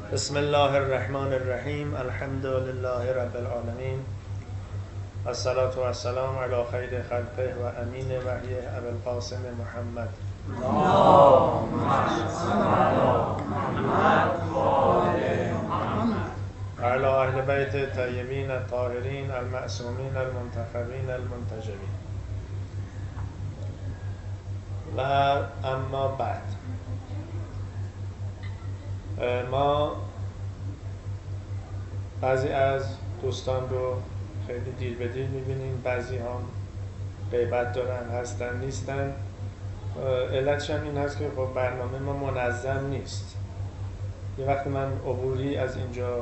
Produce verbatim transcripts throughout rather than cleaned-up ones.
بسم الله الرحمن الرحیم. الحمد لله رب العالمین. الصلاة و السلام علی خیر خلقه و امین وحیه ابی القاسم محمد. وعلى اهل بیت الطیبین الطاهرین المعصومین المنتخبین المنتجبین. و اما بعد، ما بعضی از دوستان رو خیلی دیر به دیر میبینیم، بعضی هم غیبت دارن، هستن نیستن. علتش هم این هست که خب برنامه ما منظم نیست. یه وقتی من عبوری از اینجا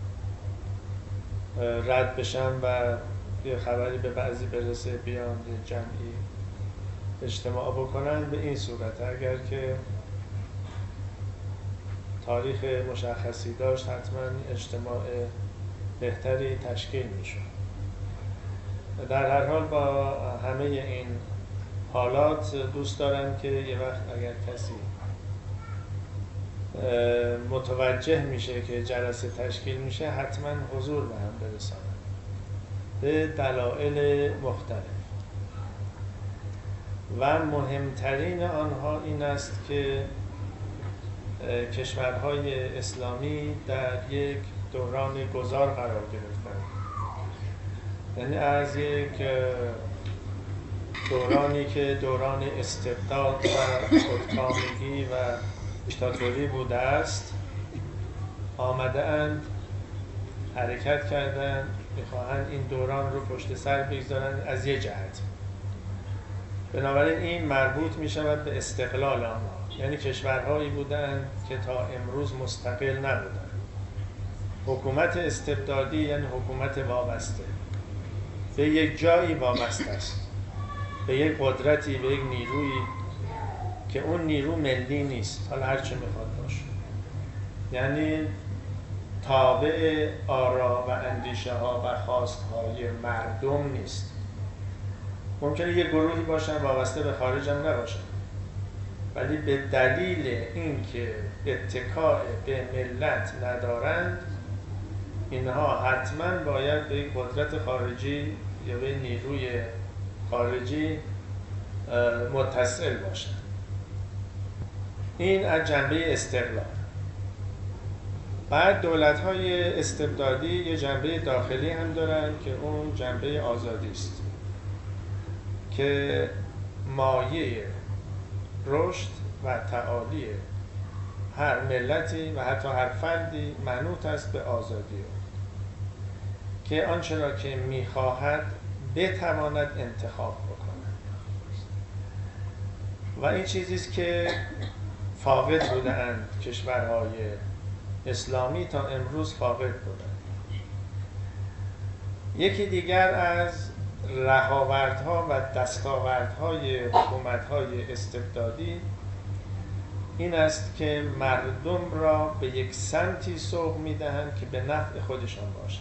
رد بشم و یه خبری به بعضی برسه بیان یه جمعی اجتماع بکنن، به این صورت اگر که تاریخ مشخصی داشت حتما اجتماع بهتری تشکیل میشد. در هر حال با همه این حالات دوست دارم که یه وقت اگر کسی متوجه میشه که جلسه تشکیل میشه حتما حضور به هم برساند به دلایل مختلف، و مهمترین آنها این است که کشورهای اسلامی در یک دوران گذار قرار گرفتند. یعنی از یک دورانی که دوران استبداد و خودکامگی و دیکتاتوری بوده است آمده اند، حرکت کردند، میخواهند این دوران رو پشت سر بگذارند از یک جهت. بنابراین این مربوط می شود به استقلال آنها، یعنی کشورهایی بودند که تا امروز مستقل نبودند. حکومت استبدادی یعنی حکومت وابسته به یک جایی وابسته است، به یک قدرتی، به یک نیرویی که اون نیرو ملی نیست، حالا هر چه میخواد باشه، یعنی تابع آرا و اندیشه ها و خواست های مردم نیست. ممکنه یک گروهی باشن وابسته به خارج هم نباشن، ولی به دلیل اینکه اتکاء به ملت ندارند اینها حتما باید به یک قدرت خارجی یا به نیروی خارجی متصل باشند. این از جنبه استقلال. بعد دولت‌های استبدادی یه جنبه داخلی هم دارن که اون جنبه آزادی است که مایه رشد و تعالی هر ملتی و حتی هر فردی منوط است به آزادی او، که آنچه را که می‌خواهد بتواند انتخاب بکند. و این چیزی است که فاقد بودند کشورهای اسلامی، تا امروز فاقد بودند. یکی دیگر از رهاوردها و دستاوردهای حکومت‌های استبدادی این است که مردم را به یک سمتی سوق می‌دهند که به نفع خودشان باشد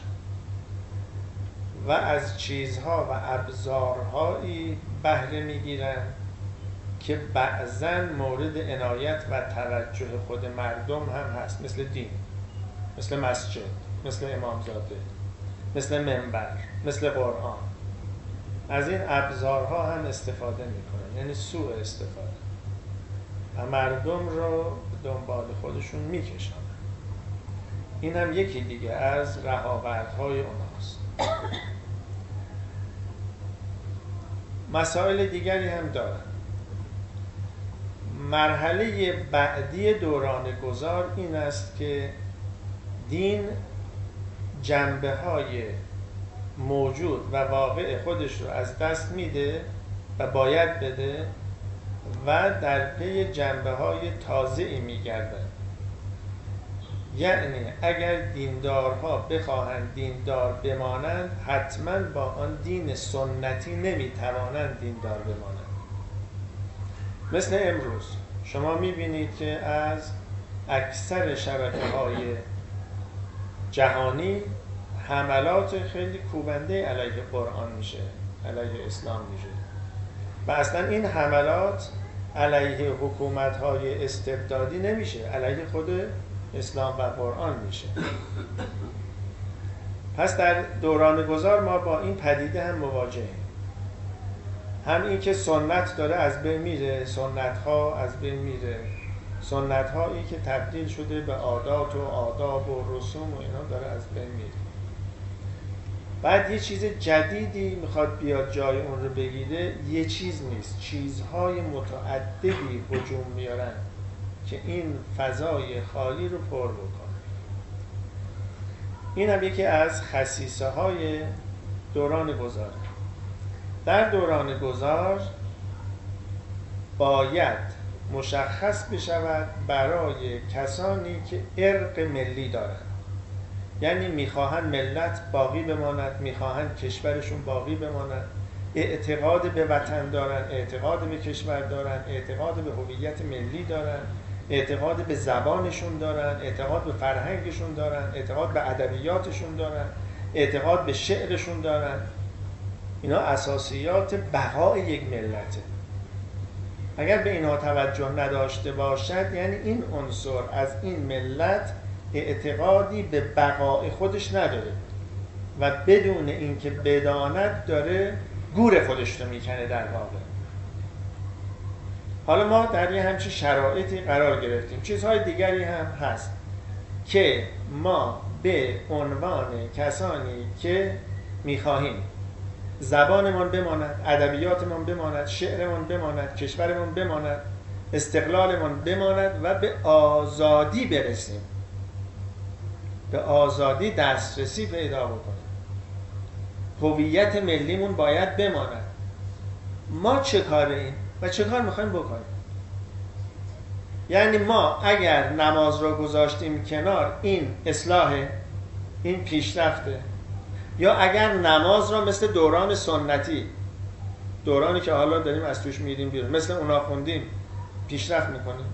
و از چیزها و ابزارهایی بهره می‌گیرند که بعضاً مورد عنایت و توجه خود مردم هم هست، مثل دین، مثل مسجد، مثل امامزاده، مثل منبر، مثل قرآن. از این ابزارها هم استفاده میکنن، یعنی سوء استفاده، و مردم رو دنبال خودشون میکشن. این هم یکی دیگه از رهاوردهای اوناست. مسائل دیگری هم دارن. مرحله بعدی دوران گذار این است که دین جنبه‌های موجود و واقع خودش رو از دست میده و باید بده و در پی جنبه‌های تازه‌ای میگردن. یعنی اگر دیندارها بخواهند دیندار بمانند، حتما با آن دین سنتی نمیتوانند دیندار بمانند. مثل امروز شما میبینید که از اکثر شبکه‌های جهانی حملات خیلی کوبنده علیه قرآن میشه، علیه اسلام میشه، و اصلا این حملات علیه حکومت‌های استبدادی نمیشه، علیه خود اسلام و قرآن میشه. پس در دوران گذار ما با این پدیده هم مواجهیم. هم این که سنت داره از بین میره، سنت ها از بین میره، سنت هایی که تبدیل شده به عادات و آداب و رسوم و اینا داره از بین میره. بعد یه چیز جدیدی میخواد بیاد جای اون رو بگیره، یه چیز نیست، چیزهای متعددی هجوم میارن که این فضای خالی رو پر بکنه. این هم یکی از خصیصه های دوران گذار. در دوران گذار باید مشخص بشود برای کسانی که ارق ملی دارند، یعنی میخواهند ملت باقی بماند، میخواهند کشورشون باقی بماند، اعتقاد به وطن دارن، اعتقاد به کشور دارن، اعتقاد به هویت ملی دارن، اعتقاد به زبانشون دارن، اعتقاد به فرهنگشون دارن، اعتقاد به ادبیاتشون دارن، اعتقاد به شعرشون دارن. اینا اساسیات بقای یک ملته. اگر به اینها توجه نداشته باشد، یعنی این عنصر از این ملت اعتقادی به بقای خودش نداره و بدون اینکه بداند داره گور خودش رو میکنه در واقع. حالا ما در یه همچین شرایطی قرار گرفتیم. چیزهای دیگری هم هست که ما به عنوان کسانی که میخواهیم زبانمون بماند، ادبیاتمون بماند، شعرمون بماند، کشورمون بماند، استقلالمون بماند و به آزادی برسیم، به آزادی دسترسی پیدا بکنیم، هویت ملیمون باید بماند. ما چه کاره ایم و چه کار میخوایم بکنیم؟ یعنی ما اگر نماز را گذاشتیم کنار، این اصلاحه، این پیشرفته، یا اگر نماز را مثل دوران سنتی، دورانی که حالا داریم از توش میریم بیرون، مثل اونا خوندیم، پیشرفت میکنیم،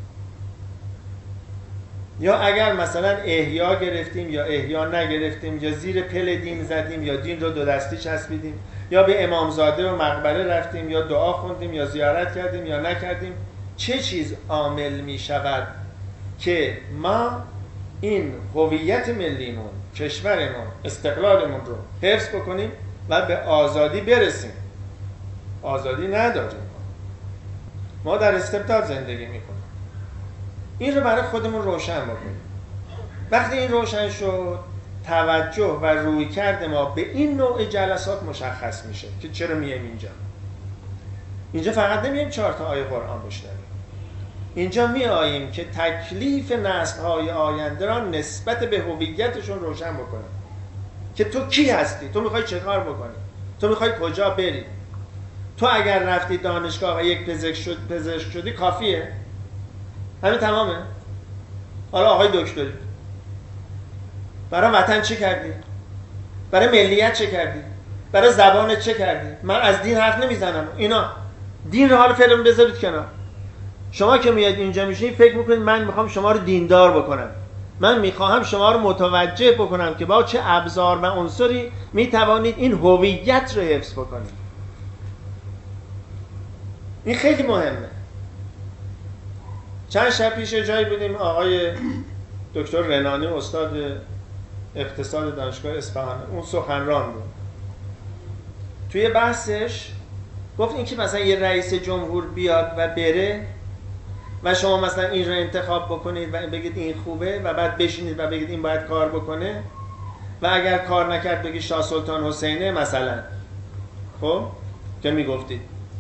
یا اگر مثلا احیا گرفتیم یا احیا نگرفتیم، یا زیر پل دین زدیم یا دین رو دو دستی چسبیدیم، یا به امامزاده و مقبره رفتیم یا دعا خوندیم یا زیارت کردیم یا نکردیم، چه چیز عامل می شود که ما این هویت ملیمون، کشورمون، استقلالمون رو حفظ بکنیم و به آزادی برسیم؟ آزادی نداریم. ما در استبداد زندگی میکنیم. این رو برای خودمون روشن بکنیم. وقتی این روشن شد، توجه و رویکرد ما به این نوع جلسات مشخص میشه که چرا میایم اینجا. اینجا فقط نمیایم چهار تا آیه قرآن بشنویم. اینجا میاییم که تکلیف نسل‌های آینده را نسبت به هویتشون روشن بکنیم که تو کی هستی، تو میخوای چه کار بکنی، تو میخوای کجا بری. تو اگر رفتی دانشگاه و یک پزشک شد پزشک شدی کافیه؟ همین تمامه؟ حالا آقای دکتری، برای وطن چه کردی؟ برای ملیت چه کردی؟ برای زبانت چه کردی؟ من از دین حرف نمیزنم. اینا دین رو حالا فعلا بذارید کنار. شما که میاد اینجا میشین فکر میکنید من میخوام شما رو دیندار بکنم، من میخواهم شما رو متوجه بکنم که با چه ابزار و عنصری میتوانید این هویت رو حفظ بکنید. این خیلی مهمه. چند شب پیش جایی بودیم، آقای دکتر رنانی استاد اقتصاد دانشگاه اصفهان، اون سخنران بود. توی بحثش گفت این که مثلا یه رئیس جمهور بیاد و بره و شما مثلا این رو انتخاب بکنید و بگید این خوبه و بعد بشینید و بگید این باید کار بکنه و اگر کار نکرد بگید شاه سلطان حسینه مثلا، خب که میگفتید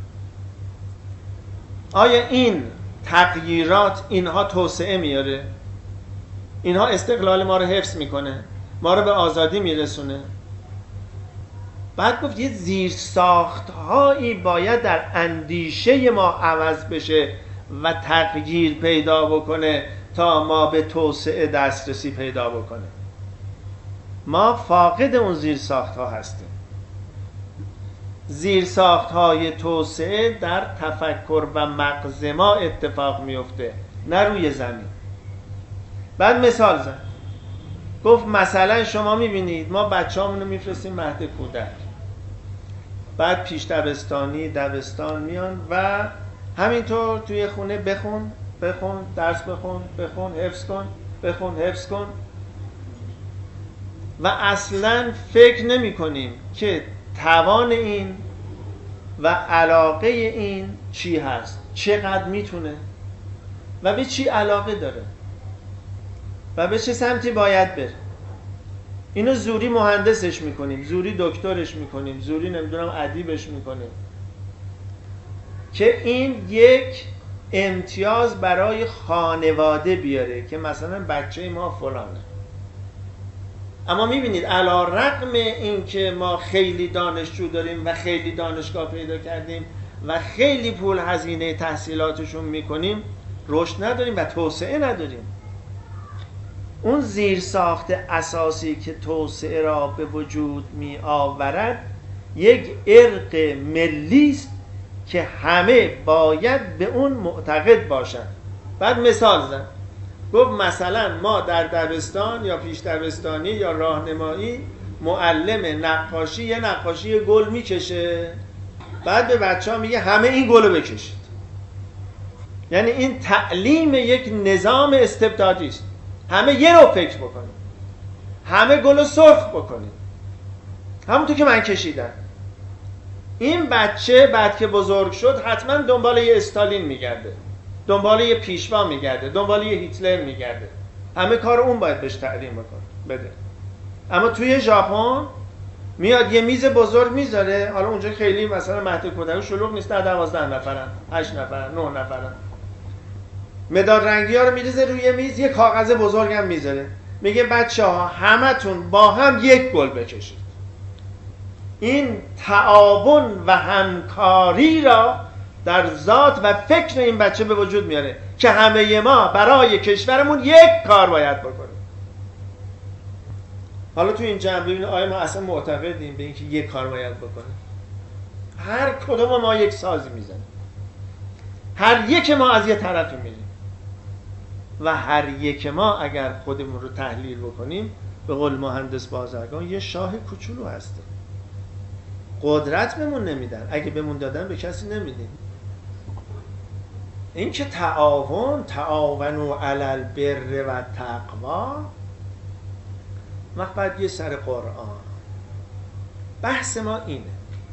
آیا این تغییرات اینها توسعه میاره؟ اینها استقلال ما رو حفظ میکنه؟ ما رو به آزادی میرسونه؟ بعد گفت یه زیرساخت هایی باید در اندیشه ما عوض بشه و تغییر پیدا بکنه تا ما به توسعه دسترسی پیدا بکنه. ما فاقد اون زیرساخت ها هستیم. زیرساخت های توسعه در تفکر و مغز ما اتفاق میفته، نه روی زمین. بعد مثال زد، گفت مثلا شما میبینید ما بچه همونو میفرستیم مهد کودک، بعد پیش دبستانی دبستان میان و همینطور توی خونه بخون بخون درس بخون بخون حفظ کن بخون، حفظ کن و اصلا فکر نمی کنیم که توان این و علاقه این چی هست، چقدر میتونه و به چی علاقه داره و به چه سمتی باید بره. اینو زوری مهندسش میکنیم، زوری دکترش میکنیم، زوری نمیدونم ادیبش میکنیم که این یک امتیاز برای خانواده بیاره که مثلا بچه ما فلانه. اما میبینید علی رغم این که ما خیلی دانشجو داریم و خیلی دانشگاه پیدا کردیم و خیلی پول هزینه تحصیلاتشون میکنیم، رشد نداریم و توسعه نداریم. اون زیرساخت اساسی که توسعه را به وجود می آورد یک ارق ملی است که همه باید به اون معتقد باشند. بعد مثال زد، گفت مثلا ما در دبستان یا پیش دبستانی یا راهنمایی معلم نقاشی یه نقاشی گل میکشه، بعد به بچه‌ها میگه همه این گلو بکشید. یعنی این تعلیم یک نظام استبدادی است. همه یه رو فکر بکنید، همه گلو سرخ بکنید همونطور که من کشیدم. این بچه بعد که بزرگ شد حتما دنبال یه استالین میگرده، دنبال یه پیشوا میگرده، دنبال یه هیتلر میگرده. همه کار اون باید بهش تعلیم بکنه بده. اما توی ژاپن میاد یه میز بزرگ میذاره، حالا اونجا خیلی مثلا مهد کودک شلوغ نیست، ده دوازده نفرن، هشت نفرن، نه نفرن. مداد رنگی ها رو میریزه روی میز، یه کاغذ بزرگ هم میذاره، میگه بچه ها همتون با هم یک گل بکشید. این تعاون و همکاری را در ذات و فکر این بچه به وجود میاره که همه ما برای کشورمون یک کار باید بکنیم. حالا تو این جمع ببینید آیا ما اصلا معتقدیم به اینکه یک کار باید بکنیم؟ هر کدوم ما یک سازی میزنیم، هر یک ما از یه طرفی میریم و هر یک ما اگر خودمون رو تحلیل بکنیم به قول مهندس بازرگان یه شاه کوچولو هستیم. قدرت بهمون نمیدن، اگه بهمون دادن به کسی نمیدیم. این که تعاون تعاونوا علی البر و تقوا، وقت بعد یه سر قرآن. بحث ما اینه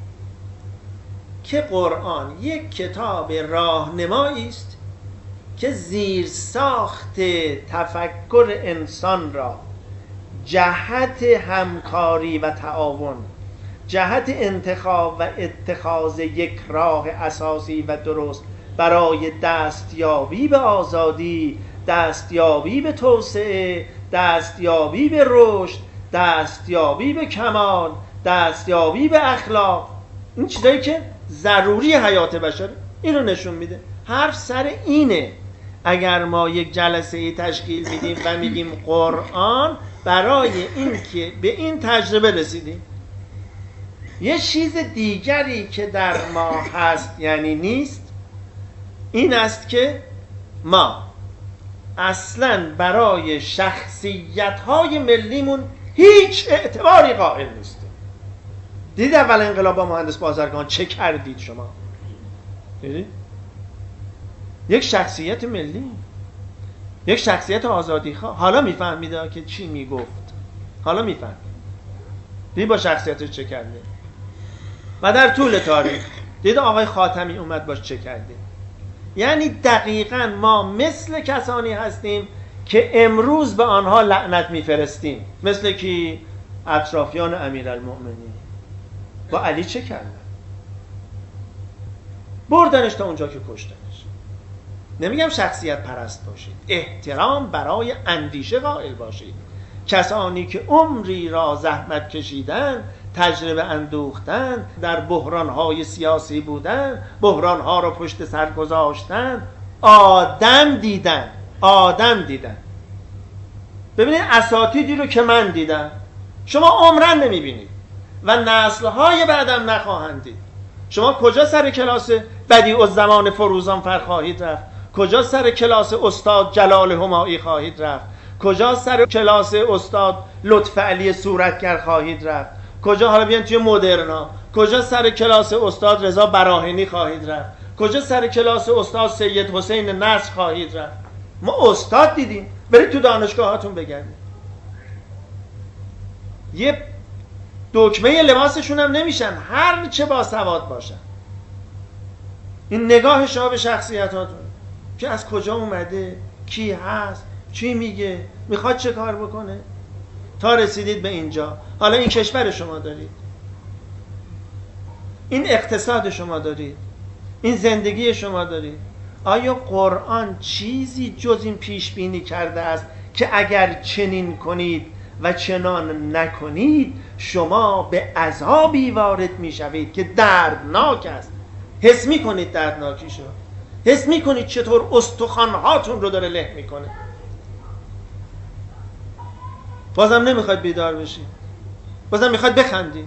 که قرآن یک کتاب راهنمایی است که زیر ساخت تفکر انسان را جهت همکاری و تعاون، جهت انتخاب و اتخاذ یک راه اساسی و درست برای دستیابی به آزادی، دستیابی به توسعه، دستیابی به رشد، دستیابی به کمال، دستیابی به اخلاق، این چیزایی که ضروری حیات بشر، اینو نشون میده. حرف سر اینه. اگر ما یک جلسه ای تشکیل میدیم و میگیم قرآن برای این که به این تجربه رسیدیم. یه چیز دیگری که در ما هست یعنی نیست، این است که ما اصلا برای شخصیت‌های ملیمون هیچ اعتباری قائل نیستیم. دیدید اول انقلاب با مهندس بازرگان چه کردید شما؟ دیدید؟ یک شخصیت ملی، یک شخصیت آزادیخواه. حالا میفهمید که چی میگفت، حالا میفهمید. دیدید با شخصیتش چه کرده و در طول تاریخ دیدید آقای خاتمی اومد باش چه کرده. یعنی دقیقاً ما مثل کسانی هستیم که امروز به آنها لعنت میفرستیم، مثل که اطرافیان امیرالمؤمنین با علی چه کردن؟ بردنش تا اونجا که کشتنش. نمیگم شخصیت پرست باشید، احترام برای اندیشه قائل باشید. کسانی که عمری را زحمت کشیدن، تجربه اندوختن، در بحران‌های سیاسی بودن، بحران‌ها را پشت سر گذاشتن، آدم دیدن، آدم دیدن. ببینید اساتیدی رو که من دیدم شما عمرن نمیبینید و نسل‌های بعدم نخواهند دید. شما کجا سر کلاس بدیع‌الزمان فروزانفر خواهید رفت؟ کجا سر کلاس استاد جلال همایی خواهید رفت؟ کجا سر کلاس استاد لطفعلی صورتگر خواهید رفت؟ کجا حالا بیان توی مدرنا، کجا سر کلاس استاد رضا براهنی خواهید رفت؟ کجا سر کلاس استاد سید حسین نصر خواهید رفت؟ ما استاد دیدیم، برید تو دانشگاهاتون بگردید. یه دکمه لباسشون هم نمیشن هر چه با سواد باشن. این نگاه شما به شخصیتاتون که از کجا اومده، کی هست، چی میگه، میخواد چه کار بکنه، تا رسیدید به اینجا. حالا این کشور شما دارید، این اقتصاد شما دارید، این زندگی شما دارید. آیا قرآن چیزی جز این پیش بینی کرده است که اگر چنین کنید و چنان نکنید شما به عذابی وارد میشوید که دردناک است؟ حس میکنید دردناکیشو؟ حس میکنید چطور استخوانهاتون رو داره له میکنه؟ بازم نمیخواید بیدار بشید، بازم میخواید بخندید،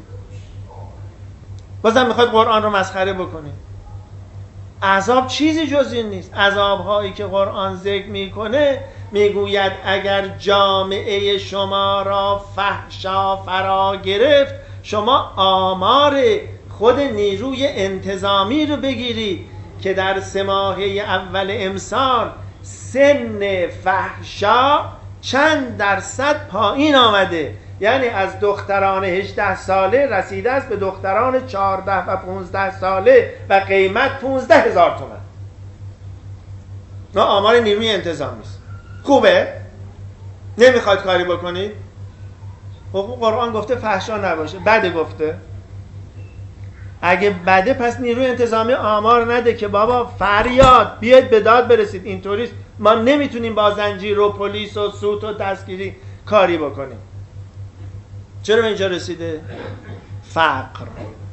بازم میخواید قرآن رو مسخره بکنید. عذاب چیزی جز این نیست. عذابهایی که قرآن ذکر میکنه میگوید اگر جامعه شما را فحشا فرا گرفت شما آمار خود نیروی انتظامی رو بگیرید که در سه ماهه اول امسال سن فحشا چند درصد پایین آمده. یعنی از دختران هجده ساله رسیده است به دختران چهارده و پونزده ساله و قیمت پونزده هزار تومن. نه آمار نیروی انتظامی است. خوبه؟ نمیخواید کاری بکنید؟ حقوق قرآن گفته فحشا نباشه. بده گفته؟ اگه بده پس نیروی انتظامی آمار نده که بابا فریاد بیاید به داد برسید. اینطوریست ما نمیتونیم با زنجیر و پلیس و سوت و دستگیری کاری بکنیم. چرا به اینجا رسیده؟ فقر.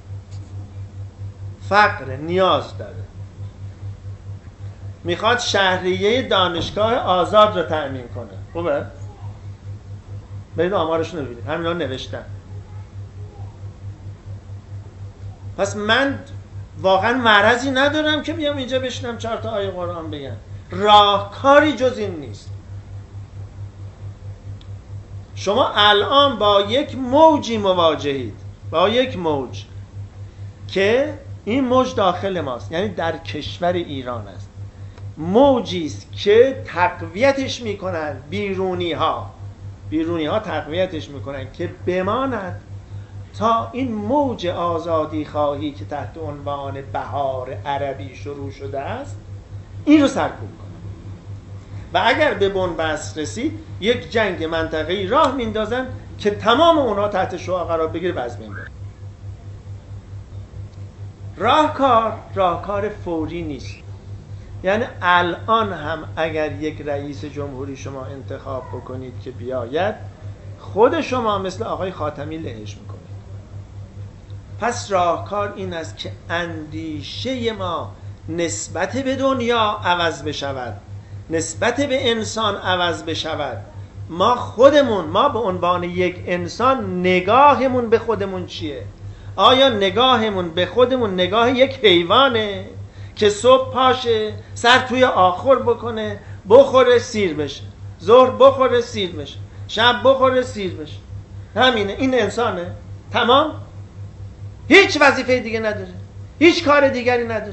فقر نیاز داره. میخواد شهریه دانشگاه آزاد رو تأمین کنه. خوبه؟ برید آمارشون رو ببینید. همینا نوشتن. پس من واقعا مرضی ندارم که بیام اینجا بشینم چهار تا آیه قرآن بگم. راهکاری جز این نیست. شما الان با یک موجی مواجهید، با یک موج که این موج داخل ماست، یعنی در کشور ایران است. موجی است که تقویتش میکنن بیرونی ها بیرونی ها تقویتش میکنن که بماند تا این موج آزادی خواهی که تحت عنوان بهار عربی شروع شده است این رو سرکوب کنن. و اگر به بنبست رسید یک جنگ منطقه‌ای راه میندازن که تمام اونها تحت شعاع قرار بگیره و از بین بره. راهکار راهکار فوری نیست. یعنی الان هم اگر یک رئیس جمهوری شما انتخاب بکنید که بیاید، خود شما مثل آقای خاتمی لهش میکنید. پس راهکار این است که اندیشه ما نسبت به دنیا عوض بشود، نسبت به انسان عوض بشود. ما خودمون، ما به عنوان یک انسان نگاهمون به خودمون چیه؟ آیا نگاهمون به خودمون نگاه یک حیوانه که صبح پاشه سر توی آخر بکنه بخوره سیر بشه، ظهر بخوره سیر بشه، شب بخوره سیر بشه؟ همینه. این انسانه؟ تمام؟ هیچ وظیفه دیگه نداره، هیچ کار دیگری نداره.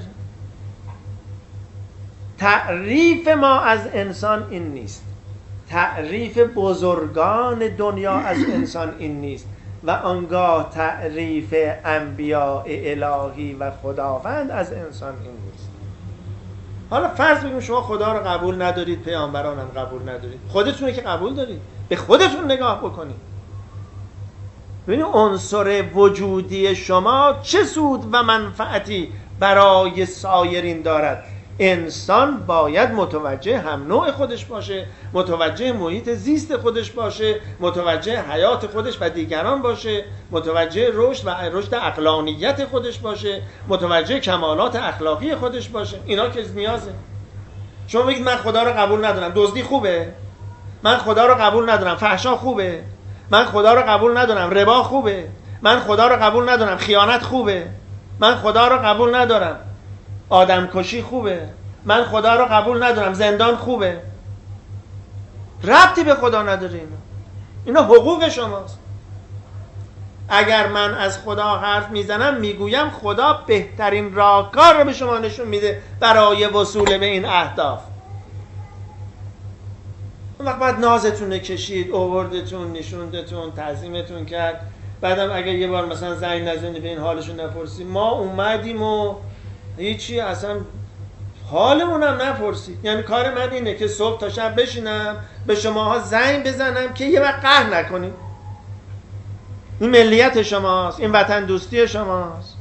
تعریف ما از انسان این نیست. تعریف بزرگان دنیا از انسان این نیست و آنگاه تعریف انبیاء الهی و خداوند از انسان این نیست. حالا فرض بگیم شما خدا رو قبول ندارید، پیامبران هم قبول ندارید، خودتونه که قبول دارید. به خودتون نگاه بکنید. ببینید عنصر وجودی شما چه سود و منفعتی برای سایرین دارد. انسان باید متوجه هم نوع خودش باشه، متوجه محیط زیست خودش باشه، متوجه حیات خودش و دیگران باشه، متوجه رشد و رشد عقلانیت خودش باشه، متوجه کمالات اخلاقی خودش باشه. اینا که نیازه. شما بگید من خدا رو قبول ندارم، دزدی خوبه؟ من خدا رو قبول ندارم، فحشا خوبه؟ من خدا رو قبول ندارم، ربا خوبه؟ من خدا رو قبول ندارم، خیانت خوبه؟ من خدا رو قبول ندارم، آدم کشی خوبه؟ من خدا رو قبول ندارم، زندان خوبه؟ ربطی به خدا نداره. اینا اینا حقوق شماست. اگر من از خدا حرف میزنم میگویم خدا بهترین راهکار رو به شما نشون میده برای وصول به این اهداف. اون وقت بعد نازتون کشید، آوردتون، نشوندتون، تعظیمتون کرد. بعدم اگر یه بار مثلا زنگ نزنی به این حالشون نپرسی، ما اومدیم و هیچی اصلا حالمون هم نپرسید. یعنی کار من اینه که صبح تا شب بشینم به شماها زنگ بزنم که یه وقت قهر نکنیم. این ملیت شماست، این وطن دوستی شماست.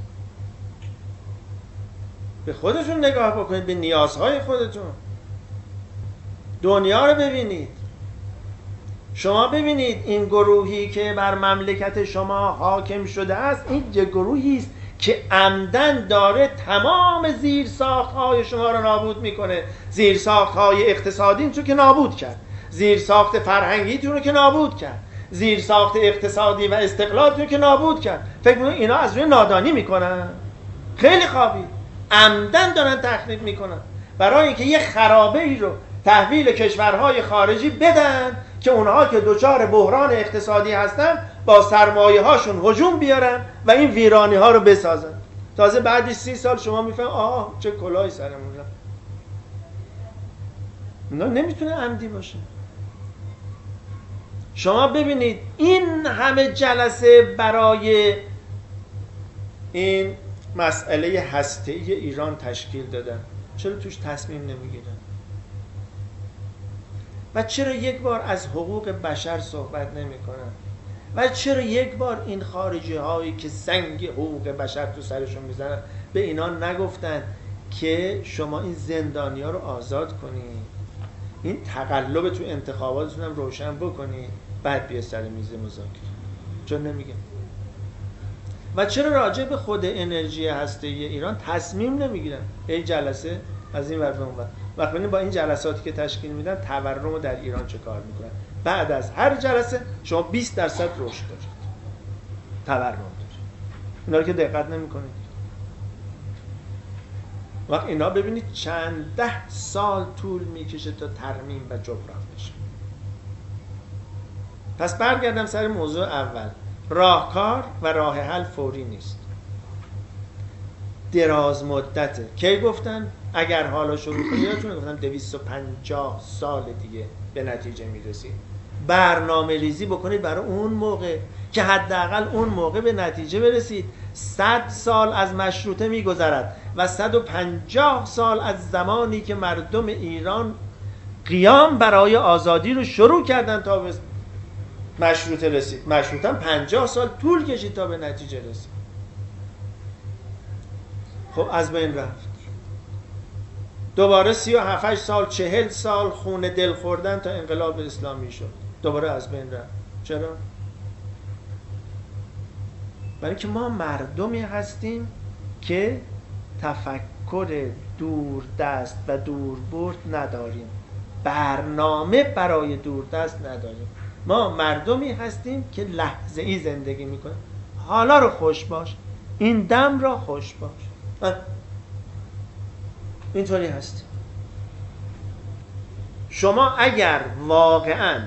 به خودتون نگاه بکنید، به نیازهای خودتون. دنیا رو ببینید. شما ببینید این گروهی که بر مملکت شما حاکم شده است، این یه گروهی است که عمدن داره تمام زیرساخت‌های شما رو نابود میکنه. زیرساخت‌های اقتصادیتون که نابود کرد، زیرساخت فرهنگیتون رو که نابود کرد، زیرساخت اقتصادی و استقلالتون که نابود کرد. فکر می‌کنید اینا از روی نادانی میکنن؟ خیلی خوابی. عمدن دارن تخریب میکنن برای اینکه یه خرابه ای رو تحویل کشورهای خارجی بدن که اونها که دچار بحران اقتصادی هستن با سرمایه هاشون هجوم بیارن و این ویرانی ها رو بسازن. تازه بعدی سی سال شما میفهمید آه چه کلاهی سرمون رفت. اینا نمیتونه عمدی باشه. شما ببینید این همه جلسه برای این مسئله هسته‌ای ایران تشکیل دادن، چرا توش تصمیم نمیگیرن؟ و چرا یک بار از حقوق بشر صحبت نمی کنن؟ و چرا یک بار این خارجی هایی که سنگ حقوق بشر تو سرشون میزنن به اینا نگفتن که شما این زندانی ها رو آزاد کنید، این تقلب تو انتخاباتتون هم روشن بکنید، بعد بیا سر میز مذاکره؟ چرا نمیگن؟ و چرا راجع به خود انرژی هسته‌ای ایران تصمیم نمیگیرن؟ این جلسه از این ور به اون ور. وقت ببینید با این جلساتی که تشکیل میدن تورم رو در ایران چه کار میکنن؟ بعد از هر جلسه شما بیست درصد رشد دارید، تورم دارید. اینا رو که دقت نمیکنید. وقت اینا ببینید چند ده سال طول میکشه تا ترمیم و جبران بشه. پس برگردم سر موضوع اول. راهکار و راه حل فوری نیست، دراز مدته. کی گفتن اگر حالا شروع کنید؟ یادتونه گفتم دویست و پنجاه سال دیگه به نتیجه میرسید. برنامه ریزی بکنید برای اون موقع که حداقل اون موقع به نتیجه برسید. صد سال از مشروطه میگذرد و صد و پنجاه سال از زمانی که مردم ایران قیام برای آزادی رو شروع کردن تا به مشروطه رسید. مشروطه هم پنجاه سال طول کشید تا به نتیجه رسید. خب از بین رفت. دوباره سی و هفت سال، چهل سال خون دل خوردن تا انقلاب اسلامی شد. دوباره از بین رفت. چرا؟ برای که ما مردمی هستیم که تفکر دوردست و دوربرد نداریم، برنامه برای دوردست نداریم. ما مردمی هستیم که لحظه ای زندگی میکنیم. حالا رو خوش باش، این دم را خوش باش. اینطوری هست. شما اگر واقعا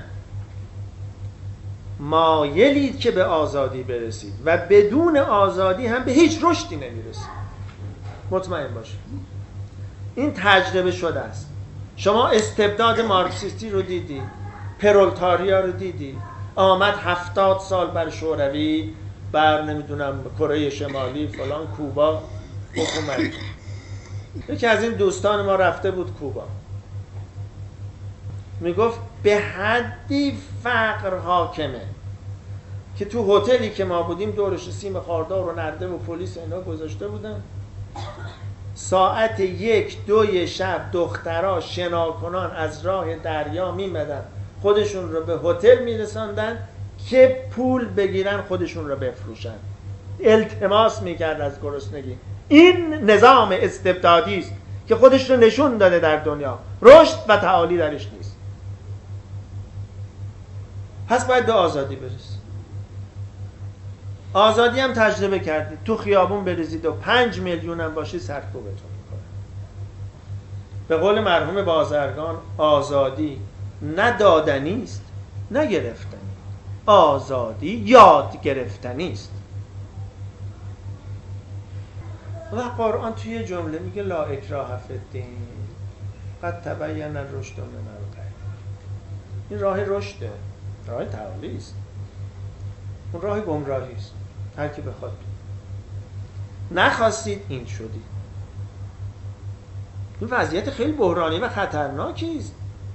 مایلید که به آزادی برسید و بدون آزادی هم به هیچ رشدی نمیرسید، مطمئن باشید. این تجربه شده است. شما استبداد مارکسیستی رو دیدی، پرولتاریا رو دیدی، آمد هفتاد سال بر شوروی، بر نمیدونم کره شمالی فلان کوبا حکومت. یکی از این دوستان ما رفته بود کوبا، میگفت به حدی فقر حاکمه که تو هتلی که ما بودیم دورش سیم خاردار و نرده و پلیس اینا گذاشته بودن. ساعت یک دوی شب دخترها شناکنان از راه دریا میمدن، خودشون رو به هتل میرساندن که پول بگیرن خودشون رو بفروشن. التماس میکرد از گرسنگی. این نظام استبدادی است که خودش رو نشون داده در دنیا، رشد و تعالی درش نیست. پس باید به آزادی برسید. آزادی هم تجربه کردید، تو خیابون بریزید و پنج میلیون هم باشید سرکوبتون میکنه. به قول مرحوم بازرگان، آزادی نه دادنی است نه گرفتنی، آزادی یاد گرفتنی است. و قرآن توی جمله میگه لا اکراه فی الدین قد تبین الرشد من الغی. این راه رشده، راه تعالی است، اون راه گمراهی است. هر کی بخواد نخواستید این شدید. این وضعیت خیلی بحرانی و خطرناکی است،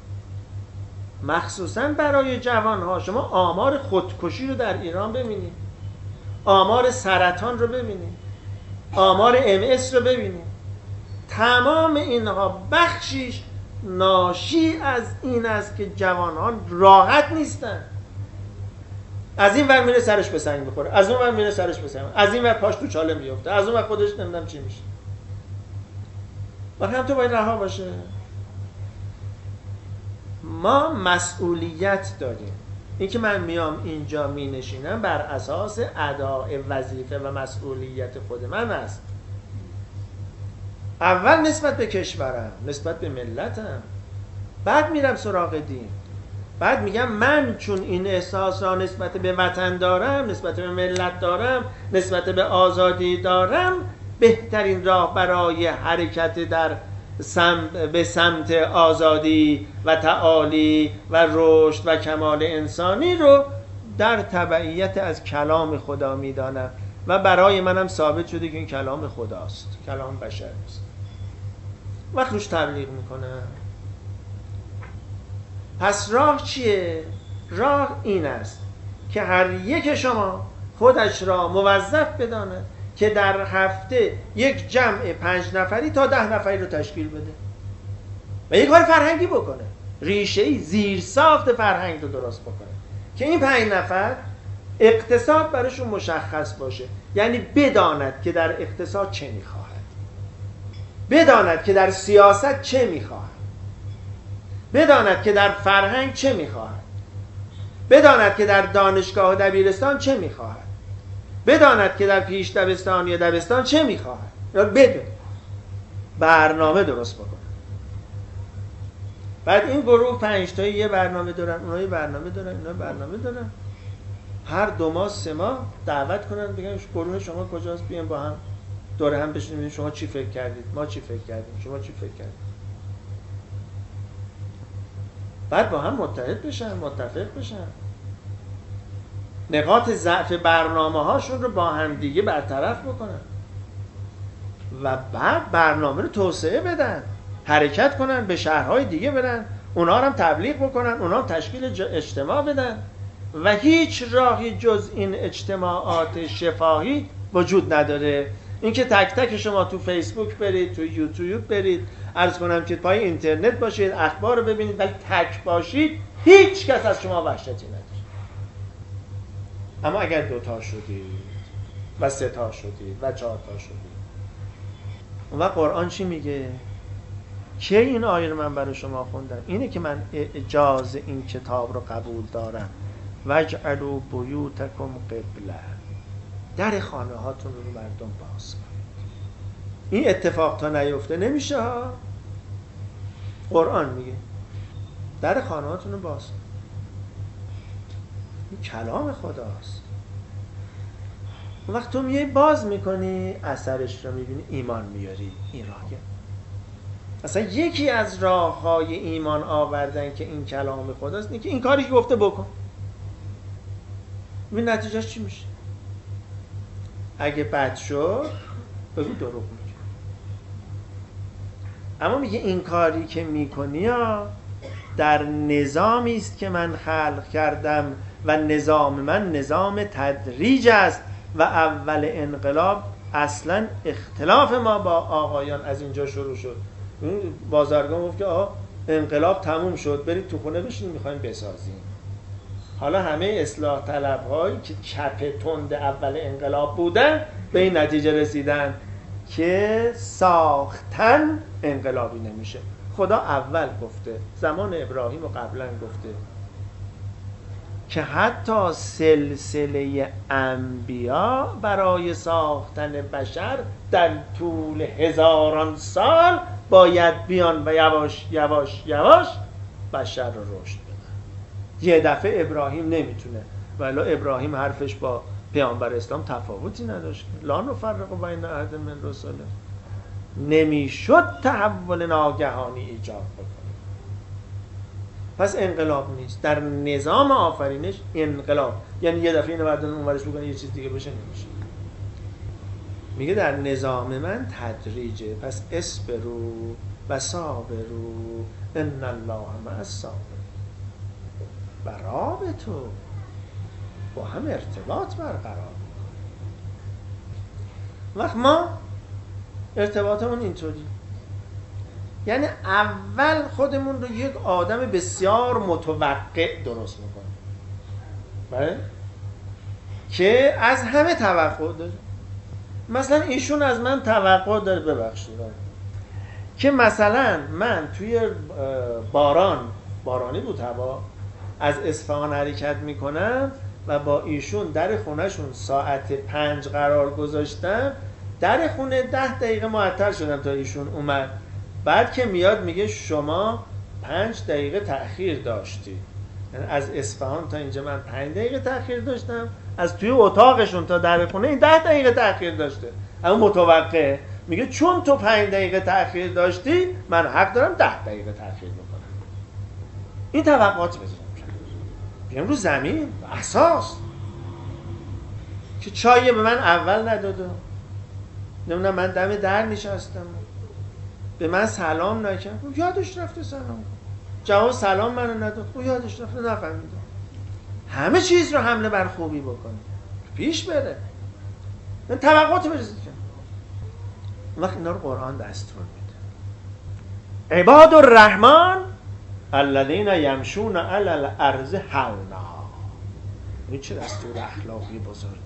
مخصوصا برای جوانها. شما آمار خودکشی رو در ایران ببینید، آمار سرطان رو ببینید، آمار ام اس رو ببینید. تمام اینها بخشیش ناشی از این است که جوانان راحت نیستن. از این ور میره سرش به سنگ بخوره، از اون ور میره سرش به سنگ، از این ور پاش تو چاله میفته، از اون ور خودش نمیدونم چی میشه. وقتی هم تو باید رها باشه. ما مسئولیت داریم. این که من میام اینجا می نشینم بر اساس اداء وظیفه و مسئولیت خود من است. اول نسبت به کشورم، نسبت به ملتم، بعد میرم سراغ دین. بعد میگم من چون این احساس را نسبت به وطن دارم، نسبت به ملت دارم، نسبت به آزادی دارم، بهترین راه برای حرکت در سم به سمت آزادی و تعالی و رشد و کمال انسانی رو در تبعیت از کلام خدا میدانم و برای منم ثابت شده که این کلام خداست، کلام بشر نیست. وقت روش تبلیغ میکنم. پس راه چیه؟ راه این است که هر یک شما خودش را موظف بداند که در هفته یک جمع پنج نفری تا ده نفری رو تشکیل بده و یک کار فرهنگی بکنه، ریشه‌ای زیر ساخت فرهنگ رو درست بکنه که این پنج نفر اقتصاد براشون مشخص باشه. یعنی بداند که در اقتصاد چه میخواهد، بداند که در سیاست چه میخواهد، بداند که در فرهنگ چه میخواهد، بداند که در دانشگاه و دبیرستان چه میخواهد، بداند که در پیش دبستان یا دبستان چه میخواهد. یا بدون برنامه درست بکنه. بعد این گروه پنج تایی یه برنامه دارن، اونها یه برنامه دارن، اینا برنامه دارن. هر دو ماه سه ماه دعوت کنن، بگن گروه شما کجاست، بیاین با هم دور هم بشینیم، شما چی فکر کردید، ما چی فکر کردیم، شما چی فکر کردید. بعد با هم متحد بشن، متفق بشن، نقاط ضعف برنامه هاشون رو با هم دیگه برطرف بکنن و بعد برنامه رو توسعه بدن، حرکت کنن، به شهرهای دیگه برن، اونا رو هم تبلیغ بکنن، اونا هم تشکیل اجتماع بدن و هیچ راهی جز این اجتماعات شفاهی وجود نداره. اینکه تک تک شما تو فیسبوک برید، تو یوتیوب برید، عرض کنم که پای اینترنت باشید، اخبار رو ببینید ولی تک باشید، هیچ کس از شما وحشتی نداره. اما اگر دوتا شدید و سه تا شدید و چهار تا شدید، اون وقت قرآن چی میگه؟ که این آیه رو من برای شما خوندم، اینه که من اجازه این کتاب رو قبول دارم. وجعلوا بیوتکم قبله، در خانه هاتون رو مردم باز کنید. این اتفاق تا نیفته نمیشه ها. قرآن میگه در خانه هاتون رو باز کنید. این کلام خداست. اون وقت تو میای باز میکنی، اثرش رو میبینی، ایمان میاری. این راهه. اصلا یکی از راه های ایمان آوردن که این کلام خداست اینه که این کاری که گفته بکن. این نتیجهش چی میشه؟ اگه بد شد بگو دروغ میگه. اما میگه این کاری که میکنی در نظامی است که من خلق کردم و نظام من نظام تدریج است و اول انقلاب اصلا اختلاف ما با آقایان از اینجا شروع شد. بازرگان گفت که آقا انقلاب تموم شد، برید تو خونه بشینید میخوایم بسازیم. حالا همه اصلاح طلب‌هایی که چپ تند اول انقلاب بودن به این نتیجه رسیدن که ساختن انقلابی نمیشه. خدا اول گفته، زمان ابراهیم و قبلا گفته که حتی سلسله انبیا برای ساختن بشر در طول هزاران سال باید بیان و یواش یواش یواش بشر رو رشد بدن. یه دفعه ابراهیم نمیتونه، ولی ابراهیم حرفش با پیامبر اسلام تفاوتی نداشت. لا نفرق بین احد من رسله، نمیشد تحول ناگهانی ایجاد بکنه. پس انقلاب نیست. در نظام آفرینش انقلاب یعنی یه دفعه اینو بعد اونورش بکنه یه چیز دیگه بشه نمیشه. میگه در نظام من تدریجه. پس اصبروا و صابروا ان الله مع الصابرین. و رابطو با هم ارتباط برقرار. وقت ما ارتباطمون اینطوری، یعنی اول خودمون رو یک آدم بسیار متوقع درست میکنیم، بله؟ که از همه توقع داره. مثلا ایشون از من توقع داره، ببخشید، که مثلا من توی باران بارانی بود هوا، از اصفهان حرکت میکنم و با ایشون در خونهشون ساعت پنج قرار گذاشتم، در خونه ده دقیقه معطل شدم تا ایشون اومد. بعد که میاد میگه شما پنج دقیقه تأخیر داشتی. یعنی از اصفهان تا اینجا من پنج دقیقه تأخیر داشتم، از توی اتاقشون تا در خونه این ده دقیقه تأخیر داشته. اما متوقع میگه چون تو پنج دقیقه تأخیر داشتی من حق دارم ده دقیقه تأخیر بکنم. این توقعات بذارم بیام رو زمین اساس که چای به من اول نداده، نمیدونم من دم در نشستم به من سلام نکرد، یادش رفته سلام، جواب سلام منو نداد، او یادش رفته نفهمیدم. همه چیز رو حمله بر خوبی بکنی پیش بره، من توقعات بریزید کنم. وقت اینا رو قرآن دستور میده. عباد الرحمن الذین یمشون علی الارض هونا. این چه دستور اخلاقی بزرگی.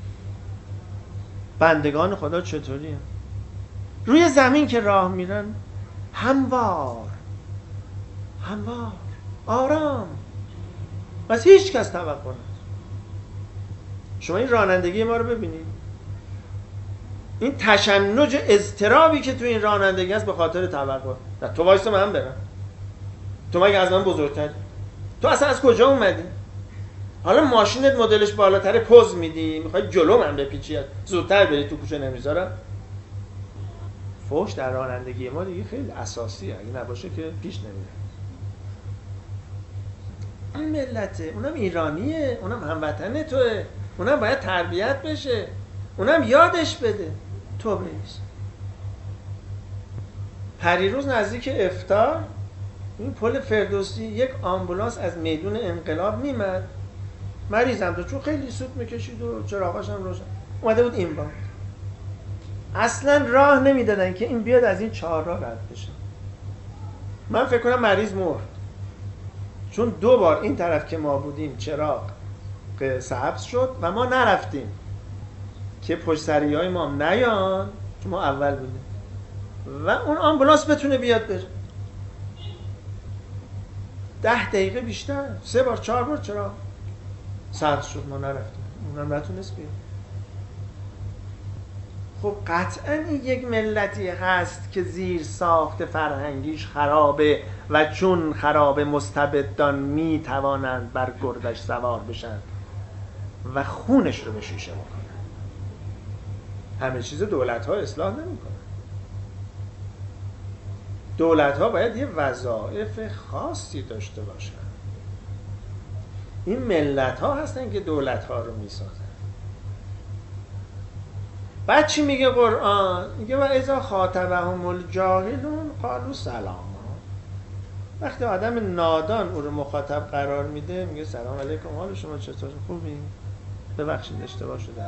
بندگان خدا چطوری هم؟ روی زمین که راه میرن هموار هموار آرام، بس هیچ کس توقع نداره. شما این رانندگی ما رو ببینید، این تشنج اضطرابی که تو این رانندگی هست به خاطر توقع. نه تو وایسا من برم، تو مگه از من بزرگتری؟ تو اصلا از کجا اومدی؟ حالا ماشینت مدلش بالاتره پوز میدی، میخوای جلو من بپیچی زودتر بری تو کوچه نمیذارم. فحش در رانندگی ما دیگه خیلی اساسیه، اگه نباشه که پیش نمیره. این ملته، اونم ایرانیه، اونم هموطن توه، اونم باید تربیت بشه، اونم یادش بده. تو بیس پریروز نزدیک افطار این پل فردوسی یک آمبولانس از میدون انقلاب میمد، مریضم تو چون خیلی سوت میکشید و چراغاش هم روشن، اومده بود این با اصلا راه نمیدادن که این بیاد از این چهار راه رد بشه. من فکر کنم مریض مرد، چون دو بار این طرف که ما بودیم چراغ سبز شد و ما نرفتیم که پشت سری های ما هم نیان، چون ما اول بودیم و اون آمبولانس بتونه بیاد بره. ده دقیقه بیشتر، سه بار چهار بار چراغ سبز شد، ما نرفتیم، اونم نتونست بیاد. خب قطعا این یک ملتی هست که زیر ساخت فرهنگیش خرابه و چون خرابه مستبدان می توانند بر گردش سوار بشن و خونش رو به شیشه بکنن. همه چیز دولت ها اصلاح نمی کنن. دولت ها باید یه وظایف خاصی داشته باشن. این ملت ها هستن که دولت ها رو می سازن. بعد چی میگه قرآن؟ میگه و اذا خاطبهم الجاهلون قالوا سلاما. وقتی آدم نادان او رو مخاطب قرار میده میگه سلام علیکم، حال شما چطور؟ خوبی؟ ببخشید اشتباه شده.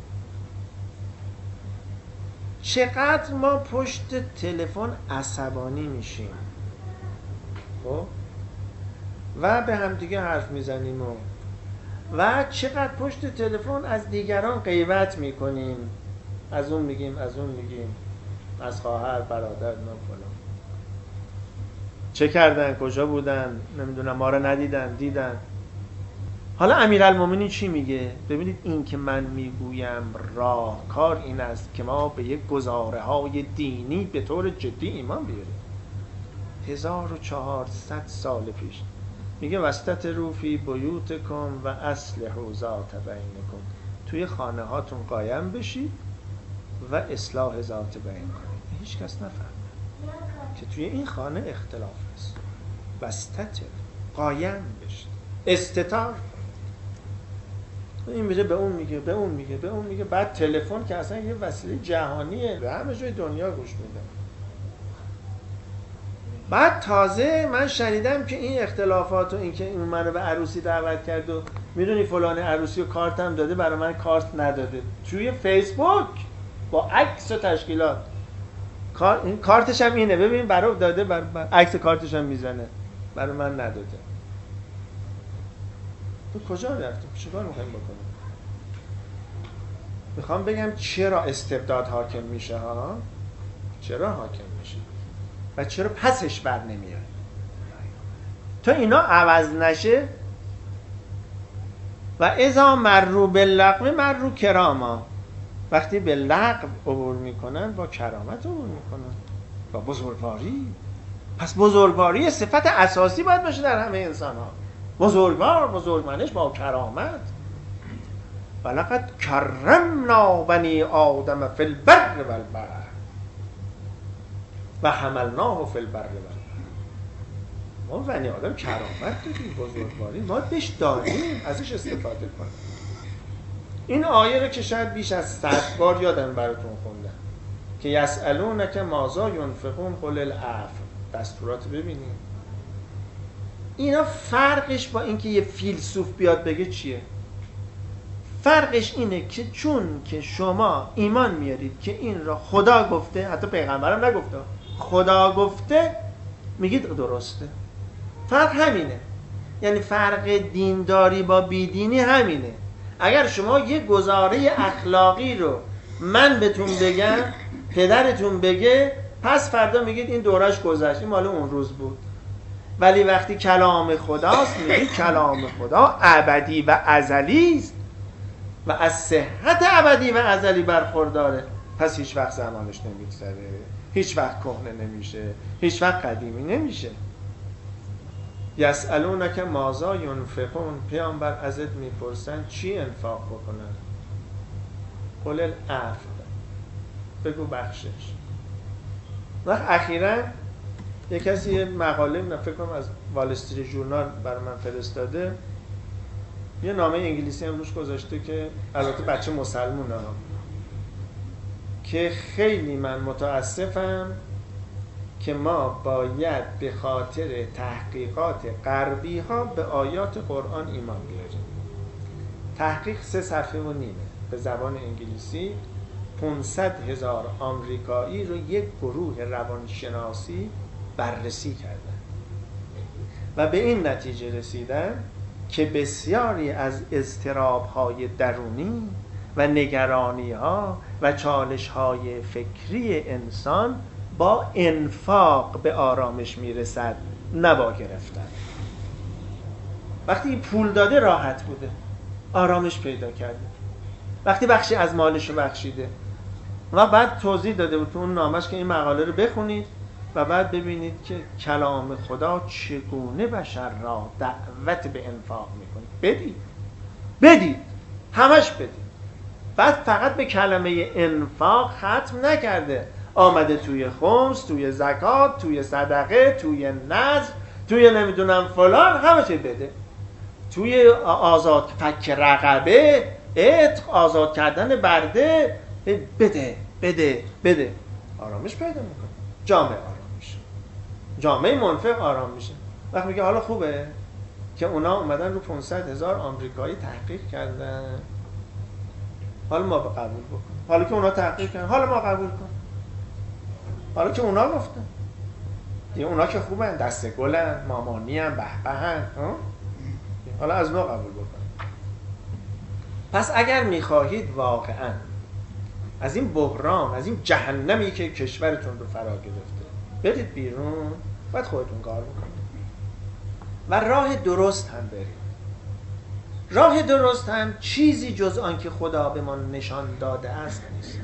چقدر ما پشت تلفن عصبانی میشیم خب و به هم دیگه حرف میزنیم و و چقدر پشت تلفن از دیگران غیبت میکنیم، از اون میگیم از اون میگیم، از خواهر برادر نه فلان، چه کردن، کجا بودن، نمیدونم ما رو ندیدن دیدن. حالا امیرالمومنین چی میگه؟ ببینید این که من میگویم راهکار این است که ما به یک گزاره های دینی به طور جدی ایمان بیاریم. هزار و چهارصد سال پیش میگه وسطت روفی بیوتکم و اصلحوا ذات بینکم، توی خانه هاتون قایم بشید و اصلاح ذات بین کنید. هیچ کس نفهمه که توی این خانه اختلاف است. وسطت قایم بشه، استتار. این میره به اون میگه، به اون میگه، به اون میگه. بعد تلفن که اصلا یه وسیله جهانیه، به همه جای دنیا گوش میده. بعد تازه من شنیدم که این اختلافات و این که اون منو به عروسی دعوت کرد و میدونی فلان عروسی و کارتم داده، برای من کارت نداده، توی فیسبوک با عکس و تشکیلات. کار... این کارتش هم اینه، ببین برای داده، بر... بر... عکس کارتش هم میزنه، برای من نداده. تو کجا رفتیم؟ چیکار میخوایم بکنیم؟ میخوام بگم چرا استبداد حاکم میشه ها؟ چرا حاکم میشه؟ و چرا پسش بر نمیاد؟ تا اینا عوض نشه و اذا مروا باللغو مروا کراما، وقتی به لغو عبور میکنن با کرامت عبور میکنن، با بزرگواری. پس بزرگواری صفت اساسی باید باشه در همه انسان ها. بزرگوار، بزرگمنش با کرامت. ولقد کرمنا بنی آدم فی البر والبحر و حملناه فی البر والبحر. ما بنی آدم کرامت دادیم، بزرگواری ما بهش دادیم، ازش استفاده کنیم. این آیه رو که شاید بیش از صد بار یادم براتون خوندم که یسألونک ماذا ینفقون قل العفو. دستورات ببینیم. اینا فرقش با اینکه یه فیلسوف بیاد بگه چیه؟ فرقش اینه که چون که شما ایمان میارید که این را خدا گفته، حتی پیغمبرم نگفته، خدا گفته، میگید درسته. فرق همینه. یعنی فرق دینداری با بیدینی همینه. اگر شما یه گزاره اخلاقی رو من بهتون بگم، پدرتون بگه، پس فردا میگید این دورش گذشت، این مال اون روز بود. ولی وقتی کلام خداست میگید کلام خدا ابدی و ازلی است و از صحت ابدی و ازلی برخورداره، پس هیچ وقت زمانش نمیگذره، هیچ وقت کهنه نمیشه، هیچ وقت قدیمی نمیشه. یسألونک ماذا ینفقون، پیامبر ازت میپرسن چی انفاق بکنن؟ قل العفو، بگو بخشش. وقت اخیراً یک کسی یه مقاله، من فکر کنم از وال استریت ژورنال برای من فرستاده، یه نامه انگلیسی هم روش گذاشته که البته بچه مسلمونه ها، که خیلی من متاسفم که ما باید به خاطر تحقیقات غربی ها به آیات قرآن ایمان بیاریم. تحقیق سه صفحه و نیمه به زبان انگلیسی، پانصد هزار آمریکایی رو یک گروه روانشناسی بررسی کردن و به این نتیجه رسیدن که بسیاری از اضطراب‌های درونی و نگرانی‌ها و چالش‌های فکری انسان با انفاق به آرامش میرسد، نه با گرفتن. وقتی پول داده راحت بوده، آرامش پیدا کرده. وقتی بخشی از مالش رو بخشیده و بعد توضیح داده بود تو اون نامش که این مقاله رو بخونید و بعد ببینید که کلام خدا چگونه بشر را دعوت به انفاق میکنه. بدید بدید همش بدید. بعد فقط به کلمه انفاق ختم نکرده، آمده توی خمس، توی زکات، توی صدقه، توی نذر، توی نمیدونم فلان، همه چی بده. توی آزاد فک رقبه، عتق، آزاد کردن برده، بده بده بده. آرامش پیدا میکنه، جامعه آرام میشه، جامعه منفق آرام میشه. وقتی میگه حالا خوبه که اونا اومدن رو پانصد هزار آمریکایی تحقیق کردن، حالا ما قبول بکن. حالا که اونا تحقیق کردن، حالا ما قبول کن. حالا که اونا گفتن دیگه، اونا که خوبن، دست گلن، مامانی هم، به بهن، حالا از ما قبول بکن. پس اگر میخواهید واقعا از این بحران، از این جهنمی که کشورتون رو فرا گرفته برید بیرون، باید خودتون کار بکنید و راه درست هم برید. راه درست هم چیزی جز آن که خدا به ما نشان داده است نیست.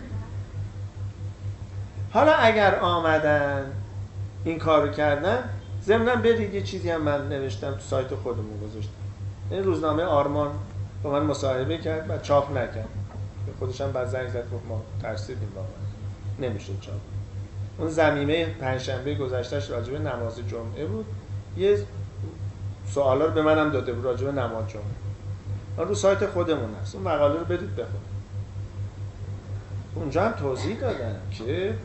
حالا اگر آمدن این کارو کردن، ضمناً برید یه چیزی هم من نوشتم تو سایت خودمون گذاشتم. این روزنامه آرمان با من مصاحبه کرد و چاپ نکرد. خودش هم بعد زنگ زد گفت ما ترسیدیم واقعا نمیشه چاپ. اون ضمیمه پنجشنبه گذشتهش راجع به نماز جمعه بود. یه سوالا رو به منم داده بود راجع به نماز جمعه. رو سایت خودمون هست، اون مقاله رو برید بخونید. اونجا هم توضیح دادن که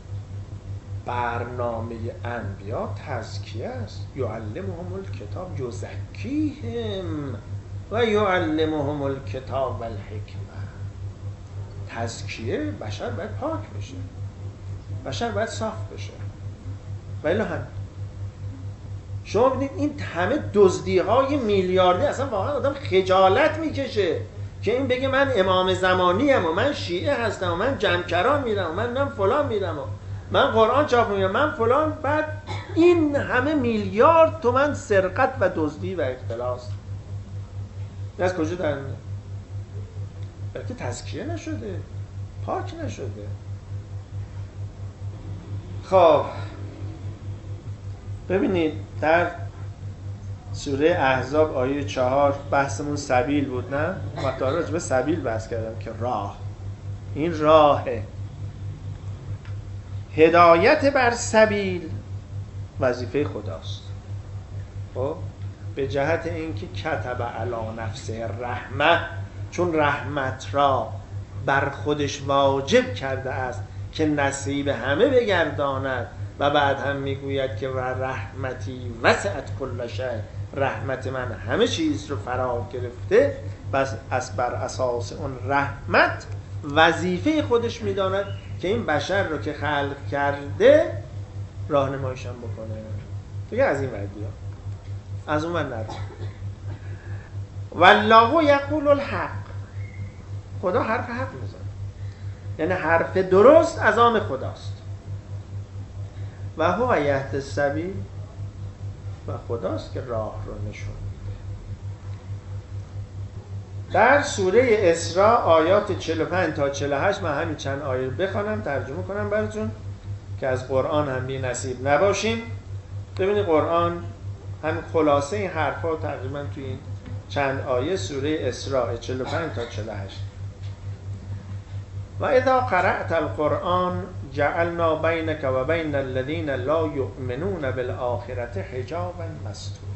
برنامه انبیا تزکیه است. یعلمهم الکتاب یزکیهم و یعلمهم الکتاب و الحکمه. تزکیه، بشر باید پاک بشه، بشر باید صاف بشه. ولی هم شما ببینید این همه دزدی‌های میلیاردی، اصلا واقعا آدم خجالت میکشه که این بگه من امام زمانی ام و من شیعه هستم و من جمکران میرم و من نم فلان میرم و من قرآن چاپ میگم من فلان. بعد این همه میلیارد تومن سرقت و دزدی و اختلاس از کجا در میاد؟ بلکه تزکیه نشده، پاک نشده. خب ببینید در سوره احزاب آیه چهار بحثمون سبیل بود، نه؟ وقتی راجع به سبیل بحث کردم که راه، این راهه. هدایت بر سبیل وظیفه خداست. خب به جهت اینکه کتب علی نفسه رحمه، چون رحمت را بر خودش واجب کرده است که نصیب همه بگرداند و بعد هم میگوید که و رحمتی وسعت کل شیء، رحمت من همه چیز رو فرا گرفته. بس از بر اساس اون رحمت وظیفه خودش میداند که این بشر رو که خلق کرده راهنماییشان بکنه. دیگه از این ودیا از اون من نداره. والله یقول الحق، خدا حرف حق میزنه، یعنی حرف درست از آن خداست. و هو یهدی السبیل، و خداست که راه رو نشون میده. در سوره اسراء آیات چهل و پنج تا چهل و هشت من همین چند آیه رو بخوانم ترجمه کنم براتون که از قرآن هم بی نصیب نباشیم. ببینید قرآن همین خلاصه این حرفا تقریبا توی این چند آیه سوره اسراء چهل و پنج تا چهل و هشت. و اذا قرأت القرآن جعلنا بینک و بین الذین لا یؤمنون بالآخرة حجابا مستورا.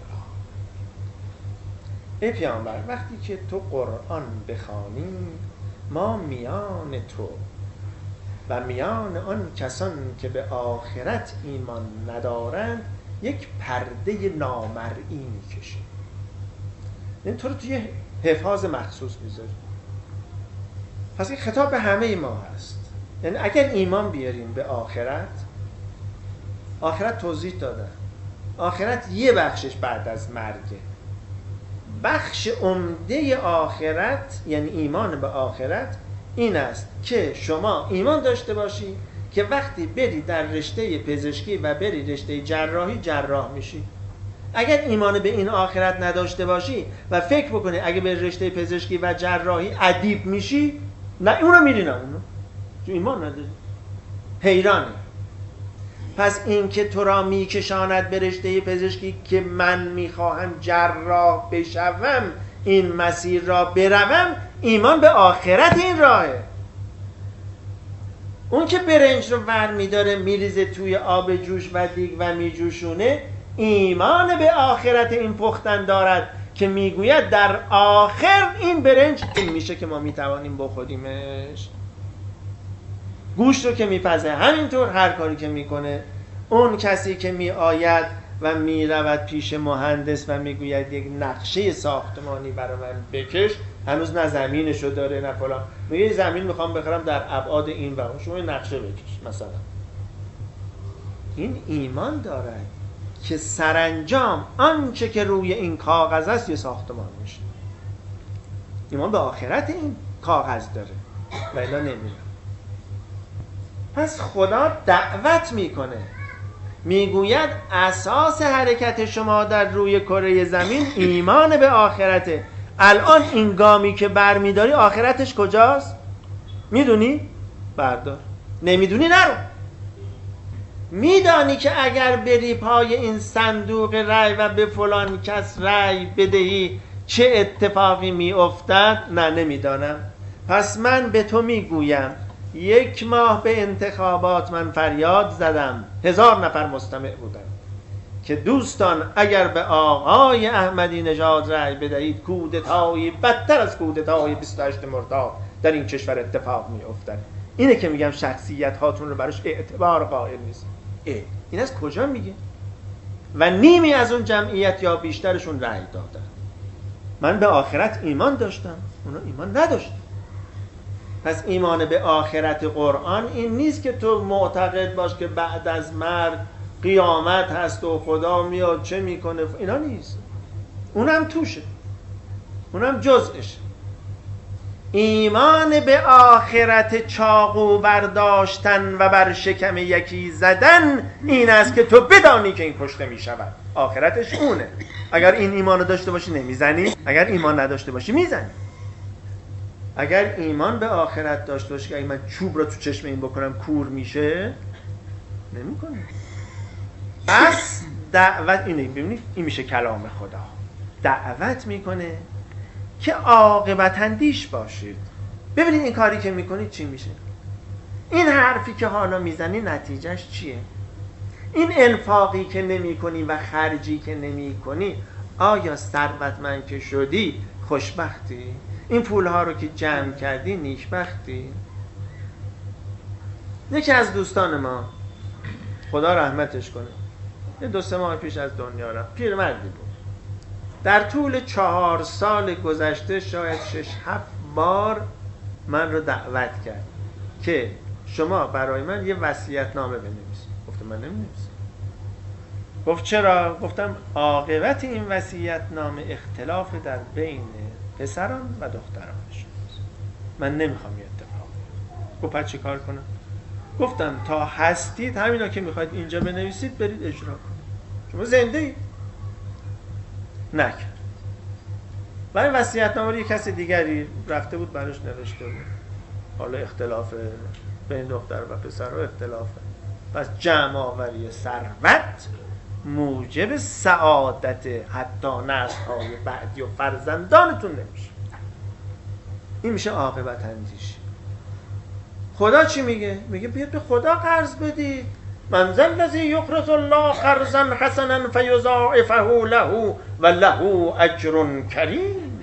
ای پیامبر وقتی که تو قرآن بخوانی ما میان تو و میان آن کسان که به آخرت ایمان ندارند یک پرده نامرئی میکشیم. این تو رو توی حفاظ مخصوص میذاریم. پس این خطاب به همه ما هست. یعنی اگر ایمان بیاریم به آخرت، آخرت توضیح دادن، آخرت یه بخشش بعد از مرگه. بخش عمده آخرت یعنی ایمان به آخرت این است که شما ایمان داشته باشی که وقتی بری در رشته پزشکی و بری رشته جراحی جراح میشی. اگر ایمان به این آخرت نداشته باشی و فکر بکنی اگه به رشته پزشکی و جراحی ادیب میشی، نه اونو میری نه اونو، چون ایمان نداری، حیرانی. پس این که تو را میکشاند به رشته پزشکی که من میخواهم جراح بشوم، این مسیر را بروم، ایمان به آخرت این راهه. اون که برنج رو ور میداره میریزه توی آب جوش و دیگ و میجوشونه، ایمان به آخرت این پختن دارد که میگوید در آخر این برنج این میشه که ما میتوانیم بخوریمش. گوشت رو که میپزه همینطور، هر کاری که میکنه. اون کسی که میآید و میرود پیش مهندس و میگوید یک نقشه ساختمانی برای من بکش، هنوز نه زمینشو داره نه فلان، میگه زمین میخوام بخرم در ابعاد این و اون، شما نقشه بکش مثلا. این ایمان دارد که سرانجام آنچه که روی این کاغذ است یه ساختمان میشه. ایمان به آخرت این کاغذ داره و الا نمیره. پس خدا دعوت میکنه، میگوید اساس حرکت شما در روی کره زمین ایمان به آخرته. الان این گامی که برمیداری آخرتش کجاست؟ میدونی؟ بردار. نمیدونی نرو. میدانی که اگر بری پای این صندوق رای و به فلان کس رای بدهی چه اتفاقی میافتد؟ نه نمیدانم. پس من به تو میگویم یک ماه به انتخابات من فریاد زدم، هزار نفر مستمع بودن. که دوستان اگر به آقای احمدی نژاد رأی بدهید کودتایی بدتر از کودتای بیست و هشتم مرداد در این کشور اتفاق می افتد. اینه که میگم شخصیت هاتون رو براش اعتبار قائل نیست. اه. این از کجا میگه؟ و نیمی از اون جمعیت یا بیشترشون رأی دادن. من به آخرت ایمان داشتم، اونا ایمان نداشتن. پس ایمان به آخرت قرآن این نیست که تو معتقد باش که بعد از مرگ قیامت هست و خدا میاد چه میکنه، اینا نیست. اونم توشه، اونم جزءشه. ایمان به آخرت چاقو برداشتن و بر شکم یکی زدن این است که تو بدانی که این کشته میشود. آخرتش اونه. اگر این ایمان رو داشته باشی نمیزنی، اگر ایمان نداشته باشی میزنی. اگر ایمان به آخرت داشته باشی که اگه من چوب رو تو چشم این بکنم کور میشه، نمیکنه. پس دعوت اینه، ببینید این میشه کلام خدا. دعوت میکنه که عاقبت اندیش باشید. ببینید این کاری که میکنید چی میشه. این حرفی که حالا میزنی نتیجهش چیه؟ این انفاقی که نمی کنی و خرجی که نمی کنی، آیا ثروتمند که شدی خوشبختی؟ این پولها رو که جمع کردی نیکبختی؟ یکی از دوستان ما خدا رحمتش کنه یه دو سه ماه پیش از دنیا رفت، پیرمردی بود. در طول چهار سال گذشته شاید شش هفت بار من رو دعوت کرد که شما برای من یه وصیت‌نامه بنویسید. گفتم من نمی‌نویسم. گفت چرا؟ گفتم عاقبت این وصیت‌نامه اختلاف در بین پسران و دخترانش. من نمیخوام یه اتفاق. گفت پس چی کار کنم؟ گفتم تا هستید همینا که میخواید اینجا بنویسید برید اجرا کنید. شما زنده اید. نکرد. برای وصیت‌نامه رو یک کسی دیگری رفته بود براش نوشته بود. حالا اختلاف بین دختر و پسر رو اختلافه. پس جمع آوری ثروت موجب سعادت حتی نسل‌های بعدی و فرزندانتون نمیشه. این میشه عاقبت اندیشی. خدا چی میگه؟ میگه بیاد به خدا قرض بدید. من ذا الذی یقرض الله قرضا حسنا فیضاعفه له و له اجر کریم.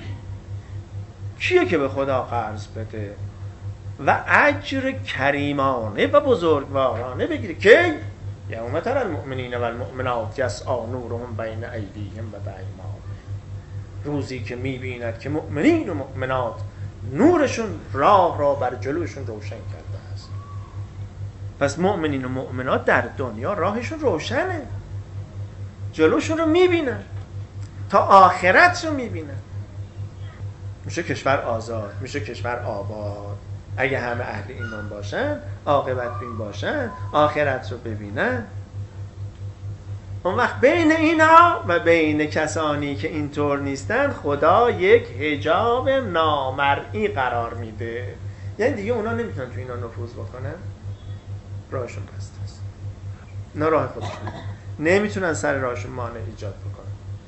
کیه که به خدا قرض بده و اجر کریمانه و بزرگوارانه بگیره؟ کی؟ یوم تری المؤمنین و المؤمنات یسعی نورهم بین ایدیهم و بایمانهم. روزی که میبیند که مؤمنین و مؤمنات نورشون راه را بر جلوشون روشن کرده است. پس مؤمنین و مؤمنات در دنیا راهشون روشنه، جلوشون رو میبینن، تا آخرت رو میبینن. میشه کشور آزاد، میشه کشور آباد اگه همه اهل ایمان باشن، عاقبت بین باشن، آخرت رو ببینن. اون وقت بین اینا و بین کسانی که اینطور نیستن خدا یک حجاب نامرئی قرار میده. یعنی دیگه اونا نمیتونن تو اینا نفوذ بکنن، راهشون بسته است. اینا راه خودشون نمیتونن سر راهشون مانع ایجاد بکنن.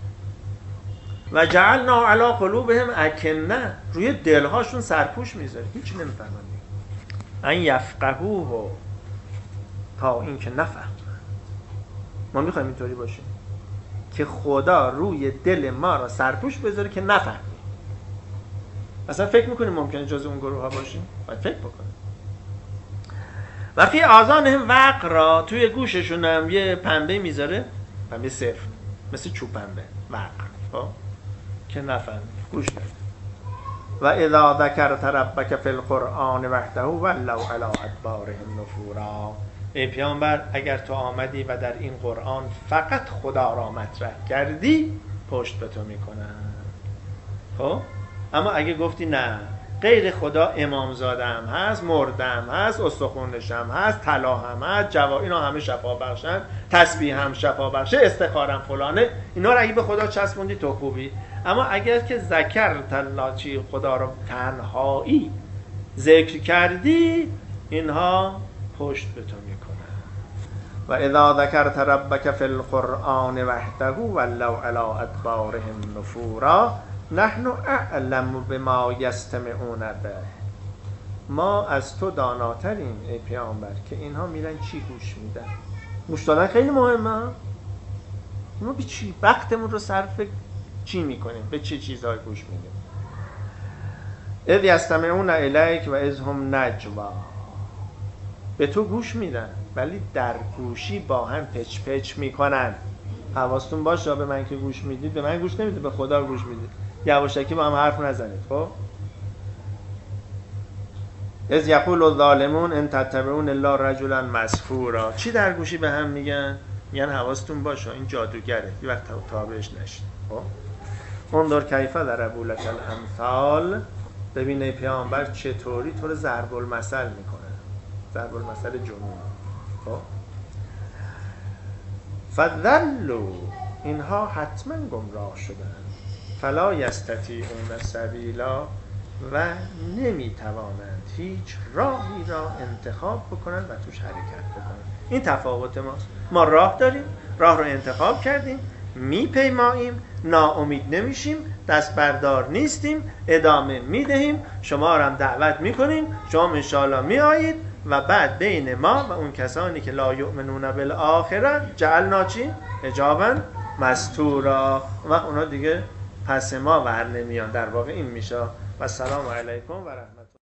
و جعلنا علی قلوبهم اکنه، روی دلهاشون سرپوش میذاره، هیچ نمیفهمن. ان یفقهوه، تا این که نفهم. ما میخوایم اینطوری باشیم که خدا روی دل ما را سرپوش بذاره که نفهمیم. اصلا فکر میکنیم ممکنه جز اون گروه ها باشیم؟ باید فکر بکنیم. و فی آذانهم وقرا، توی گوششون هم یه پنبه میذاره، پنبه صرف مثل چوب پنبه، وقر، که نفهمیم، گوش ندیم. و اذا ذکرت ربک فی القرآن وحده ولوا علی ادبارهم نفورا. ای پیامبر اگر تو آمدی و در این قرآن فقط خدا را مطرح کردی پشت به تو میکنن. خب اما اگه گفتی نه غیر خدا امامزاده هم هست، مرده هم هست، استخونش هم هست، طلا هم هست، جوا اینا همه شفا بخشن، تسبیح هم شفا بخشه، استخاره هم فلانه، اینا رو اگه به خدا چسبوندی تو خوبی. اما اگر که ذکر تلاچی خدا رو تنهایی ذکر کردی اینها پشت به تو میکنن. و اذا ذکرت ربک فی القرآن وحده ولوا علی ادبارهم نفورا نحن اعلم بما یستمعون به. ما از تو داناتریم ای پیامبر که اینها میرن چی گوش میدن. گوش دادن خیلی مهمه. ما به چی وقتمون رو صرف چی میکنیم؟ به چه چیزهای گوش میدیم؟ اذ یستمعون الیک و اذ هم نجوا. به تو گوش میدن ولی در گوشی با هم پچ پچ میکنن. حواستون باشه به من که گوش میدید، به من گوش نمیدید، به خدا گوش میدید. یواشکی با هم حرف نزنید. خب اذ یقول الظالمون ان تتبعون الا رجلا مسحورا. چی در گوشی به هم میگن؟ میگن حواستون باشه این جادوگره، یه وقت تابعش نشید. خب انظر کیف ضربوا لک الامثال. ببین ای پیامبر چطوری تو رو ضرب المثل میکنه، ضرب المثل جنون. خب فضلوا، اینها حتما گمراه شدن، فلا یستطیعون سبیلا، و نمیتوانند هیچ راهی را انتخاب بکنن و توش حرکت بکنن. این تفاوت ماست. ما راه داریم، راه رو انتخاب کردیم، میپیماییم، ناامید نمیشیم، دست بردار نیستیم، ادامه میدهیم، شما را هم دعوت میکنیم، شما انشاءالله میایید و بعد بین ما و اون کسانی که لا یؤمنون بالآخره جعلنا چی؟ حجابا مستورا. و اونا دیگه پس ما ور نمیان. در واقع این میشه. و السلام علیکم و رحمت